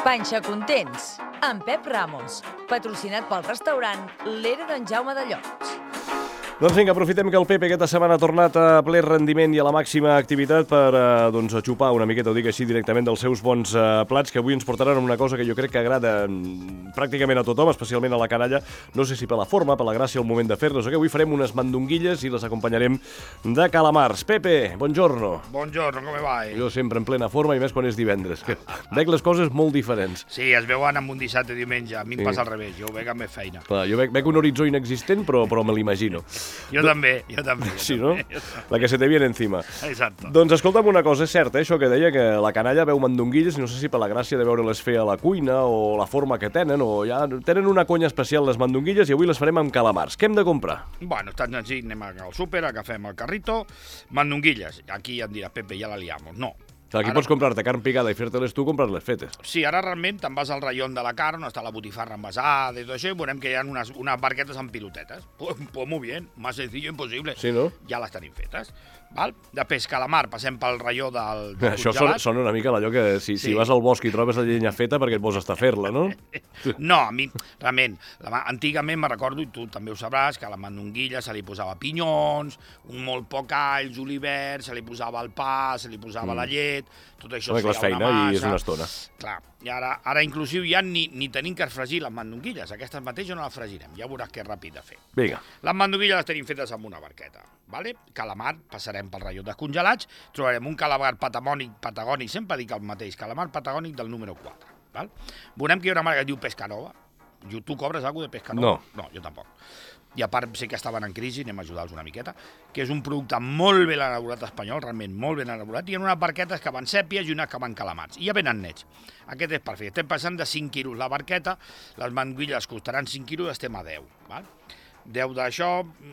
Panxa Contents, amb Pep Ramos, patrocinat pel restaurant L'Era d'en Jaume de Llots. Doncs vinga, aprofitem que el Pepe aquesta setmana ha tornat a ple rendiment i a la màxima activitat per xupar una miqueta, ho dic així directament, dels seus bons plats, que avui ens portaran una cosa que jo crec que agrada pràcticament a tothom, especialment a la canalla. No sé si per la forma, per la gràcia, el moment de fer-les, que avui farem unes mandonguilles i les acompanyarem de calamars. Pepe, buongiorno. Buongiorno, come va? Jo sempre en plena forma i més quan és divendres. Veig les coses molt diferents. Sí, es veuen amb un dissabte i diumenge. A mi em passa al revés, jo ho veig amb més feina. Clar, jo veig un horitzó inexistent, però me l'imagino. Jo també. Sí, no? La que se te viene encima. Exacte. Doncs escolta'm una cosa, és cert, això que deia, que la canalla veu mandonguilles, no sé si per la gràcia de veure-les fer a la cuina o la forma que tenen, o ja tenen una conya especial les mandonguilles i avui les farem amb calamars. Què hem de comprar? Bueno, està senzill, anem al súper, agafem el carrito, mandonguilles. Aquí ja em dirà, Pepe, ja la liamos. No. Aquí pots comprar-te carn picada i fer-te-les tu, comprar-les fetes. Sí, ara realment te'n vas al raión de la carn, on està la botifarra envasada i tot això, i veurem que hi ha unes barquetes amb pilotetes. Pues muy bien, más sencillo imposible. Sí, no? Ja les tenim fetes. Val? Després calamar, passem pel raió del Això congelat. sona una mica allò que si vas al bosc i trobes la llenya feta perquè et vols estar a fer-la, no? No, a mi, realment, antigament me recordo, i tu també ho sabràs, que a la mandonguilla se li posava pinyons, molt poc all, julivert, se li posava el pa, se li posava la llet, tot això es feia feina una massa. I és una estona. Clar, i ara inclusive ja ni tenim que fregir les mandonguilles, aquestes mateixes no les fregirem, ja veuràs que és ràpid de fer. Vinga. Les mandonguilles les tenim fetes amb una barqueta, vale? Calamar, passarem pel raió descongelats, trobarem un calamar patagònic, sempre dic el mateix, calamar patagònic del número 4, val? Veurem que hi ha una marca que diu Pescanova. Tu cobres alguna cosa de Pescanova? No, jo tampoc. I a part sé que estaven en crisi, anem a ajudar-los una miqueta, que és un producte molt ben elaborat espanyol, realment molt ben elaborat, i hi ha unes barquetes que van sèpies i unes que van calamars, i ja venen nets. Aquest és perfecte. Estem passant de 5 quilos la barqueta, les mandonguilles costaran 5 quilos, estem a 10, val? 10 d'això...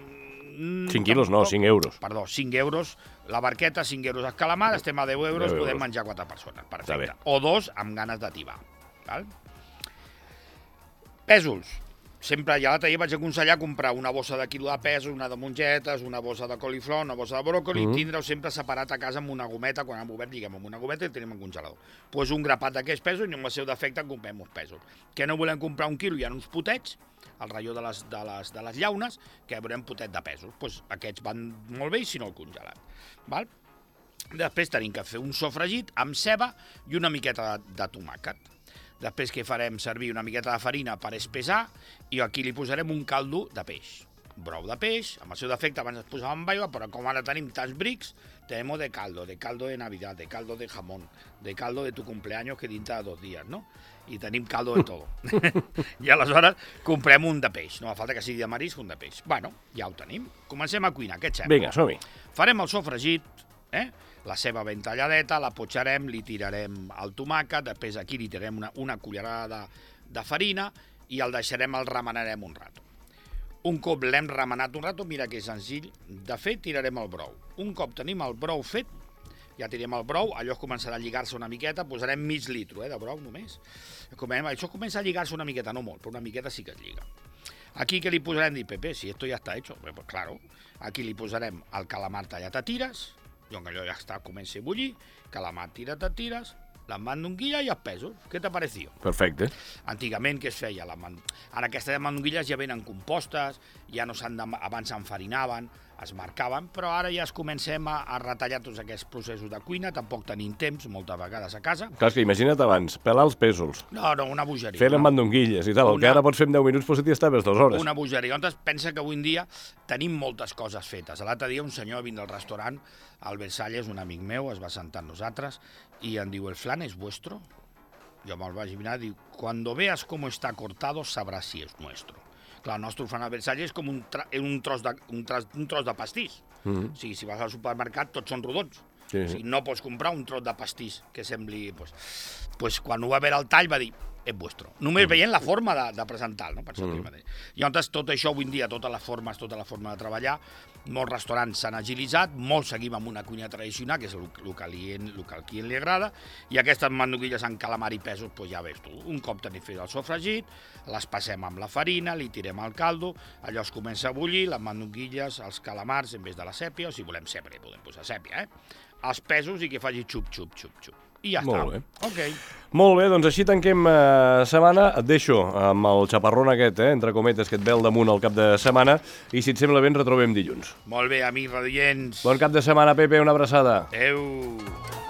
5 quilos no, 5 euros. Perdó, 5 euros la barqueta, 5 euros el calamar, estem a 10 euros, podem menjar 4 persones, perfecte. O 2 amb ganes de tibar, val? Pèsols. Sempre, ja l'altre dia vaig aconsellar comprar una bossa de quilo de pèsols, una de mongetes, una bossa de coliflor, una bossa de bròcoli, i tindre-ho sempre separat a casa amb una gometa, quan hem obert, diguem, amb una gometa i tenim en congelador. Pues un grapat d'aquests pèsols i amb el seu defecte en comprem uns pèsols. Que no volem comprar un quilo, hi ha uns potets, al raió de les llaunes, que veurem potet de pèsols. Pues aquests van molt bé i si no el congelat. Val? Després tenim que fer un sofregit amb ceba i una miqueta de tomàquet. Després que farem servir una miqueta de farina per espesar i aquí li posarem un caldo de peix. Brou de peix, amb el seu defecte abans es posava amb aigua, però com ara tenim tants brics, tenemos de caldo de Navidad, de caldo de jamón, de caldo de tu cumpleaños que dintre de 2 dies, no? I tenim caldo de todo. I aleshores comprem un de peix, no fa falta que sigui de marisc, un de peix. Bueno, ja ho tenim. Comencem a cuinar, què et sembla? Vinga, som-hi. Farem el sofregit, la ceba ben talladeta, la potxarem, li tirarem el tomàquet, després aquí li tirarem una cullerada de farina i el deixarem, el remenarem un rato. Un cop l'hem remenat un rato, mira que és senzill de fer, tirarem el brou. Un cop tenim el brou fet, ja tirem el brou, allò començarà a lligar-se una miqueta, posarem mig litro de brou només. Això comença a lligar-se una miqueta, no molt, però una miqueta sí que es lliga. Aquí que li posarem, dir, Pepe, si esto ya está hecho, pues claro, aquí li posarem el calamar tallat a tires, i allò ja està, comença a bullir, calamar tirat a tires, la mandonguilla i els pèsols. Què t'ha parecido? Perfecte. Antigament, què es feia? Ara aquestes mandonguilles ja venen compostes, ja no abans s'enfarinaven, es marcaven, però ara ja comencem a retallar tots aquests processos de cuina, tampoc tenim temps, moltes vegades a casa. Clar, que imagina't abans, pelar els pèsols. No, una bogeria. Fer les mandonguilles i tal, el que ara pots fer en 10 minuts, potser t'hi estaves 2 hores. Una bogeria. Llavors pensa que avui en dia tenim moltes coses fetes. L'altre dia un senyor vint del restaurant, al Versalles, un amic meu, es va sentar amb nosaltres i em diu, ¿el flan es vuestro? Jo me'l vaig mirar i diu, cuando veas cómo está cortado sabrás si es nuestro. Clar, el nostre flan al Versalles és com un tros de pastís. O sigui, si vas al supermercat tots són rodons. O sigui, no pots comprar un tros de pastís que sembli... Pues quan ho va veure al tall va dir, és vuestro. Només veient la forma de presentar-lo, no? I llavors tot això avui en dia, tota la forma de treballar, molts restaurants s'han agilitzat, molts seguim amb una cuina tradicional, que és el que al client li agrada, i aquestes mandonguilles amb calamar i pèsols, doncs ja veus tu, un cop tenim fet el sofregit, les passem amb la farina, li tirem el caldo, allò es comença a bullir, les mandonguilles, els calamars, en vez de la sèpia, o si volem sèpia, podem posar sèpia, els pèsols i que faci xup, xup, xup, xup. I ja està. Molt bé. Ok. Molt bé, doncs així tanquem setmana. Et deixo amb el xaparrón aquest, entre cometes, que et ve al damunt al cap de setmana, i si et sembla bé ens retrobem dilluns. Molt bé, amics radioients. Bon cap de setmana, Pepe, una abraçada. Adéu.